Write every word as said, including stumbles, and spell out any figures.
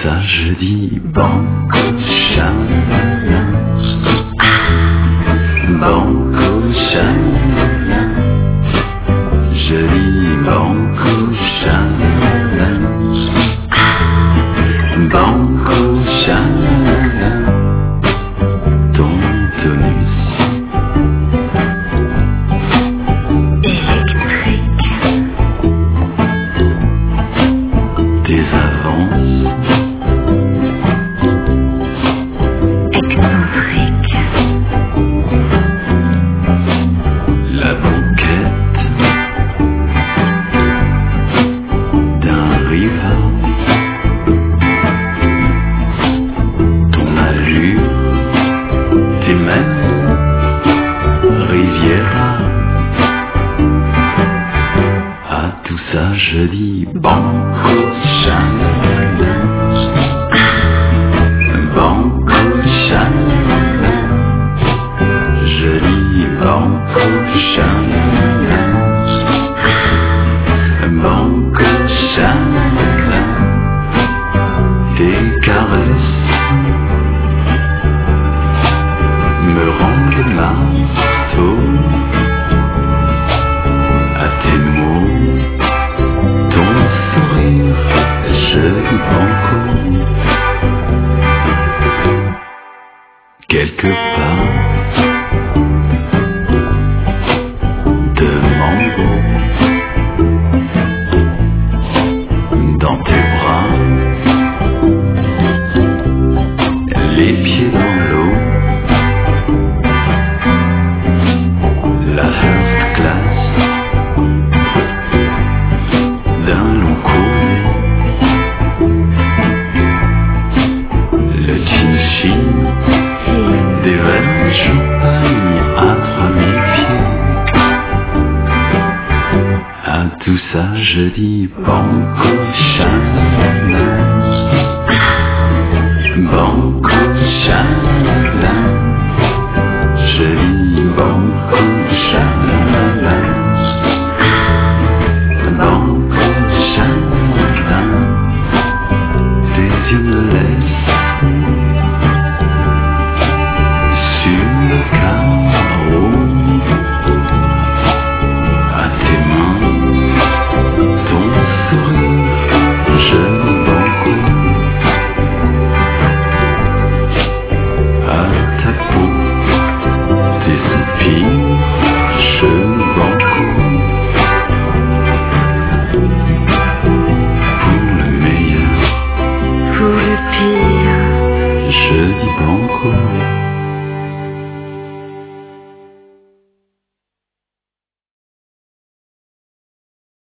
ça je dis banco Chanel, banco Chanel, je dis banco Chanel, banco Chanel, ton tonus électrique, tes avances excentrique, la banquette d'un rival, ton allure, tes mains, Riviera. À tout ça je dis banco Chanel, banco Chanel, je dis banco Chanel, banco Chanel, tes caresses me rendent les marteaux, à tes mots, ton sourire, je dis banco. Quelque part de mango dans tes bras, les pieds dans l'eau, la first class d'un long courrier, le chin-chin des verres de champagne à trois mille pieds. À tout ça je dis banco Chanel,